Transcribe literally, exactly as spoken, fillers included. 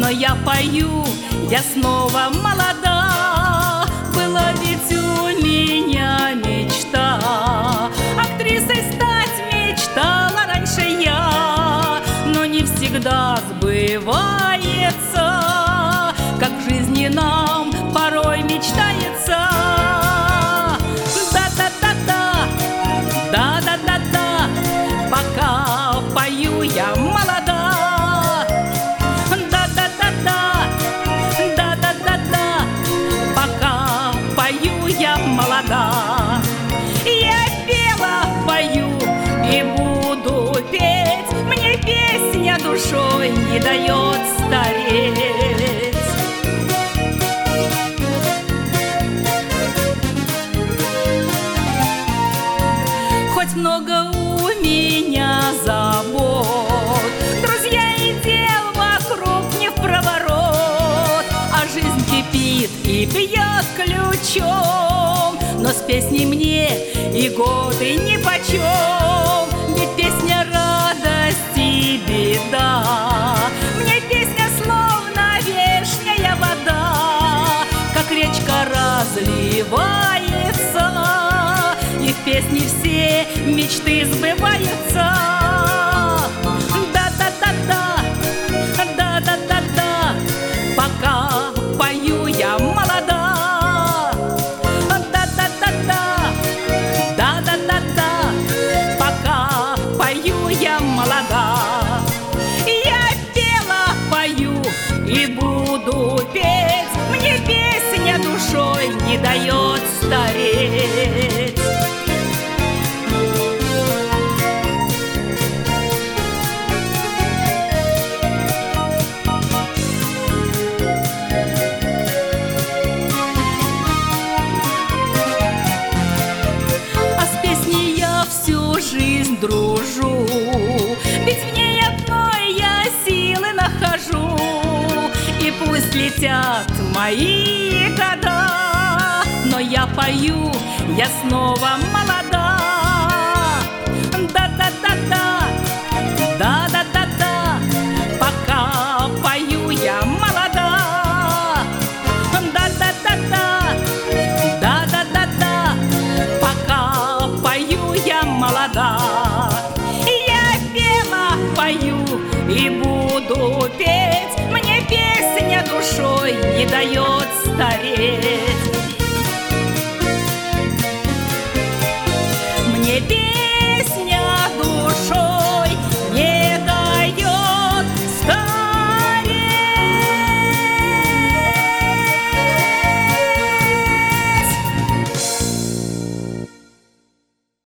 но я пою, я снова молода. Была ведь у меня мечта, актрисой стать мечтала раньше я, но не всегда сбывается, как в жизни нам порой мечтается. Да-да-да-да, да-да-да-да, пока пою я молода. Да-да-да-да, да-да-да-да, пока пою я молода. Я пела, пою и буду петь, мне песня душой не дает стареть. Хоть много у меня забот, друзья и дел вокруг не в проворот, а жизнь кипит и бьет ключом, но с песней мне и годы нипочем, ведь песня радость и беда. Мне песня словно вешняя вода, как речка разливается, и в песне все мечты сбываются. Да-да-да-да, да-да-да-да, пока пою я молода. Да-да-да-да, да-да-да-да, пока пою я молода. Я пела, пою и буду петь, мне песня душой не дает стареть. Жизнь дружу, ведь в ней одной я силы нахожу. И пусть летят мои года, но я пою, я снова молода. Да-да-да-да, да-да-да-да, пока пою я молода. Да-да-да-да, да-да-да-да, пока пою я молода. Я пела, пою и буду петь, мне песня душой не дает стареть.